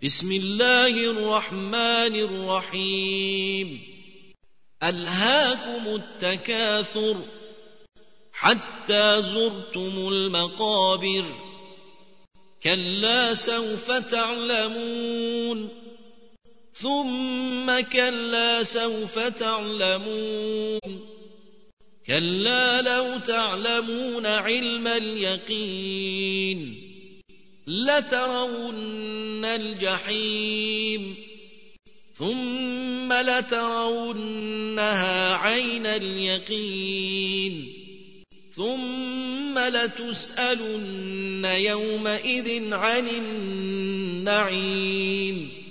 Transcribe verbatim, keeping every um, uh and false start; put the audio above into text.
بسم الله الرحمن الرحيم ألهاكم التكاثر حتى زرتم المقابر كلا سوف تعلمون ثم كلا سوف تعلمون كلا لو تعلمون علم اليقين لترون الجحيم ثم لترونها عين اليقين ثم لتسألن يومئذ عن النعيم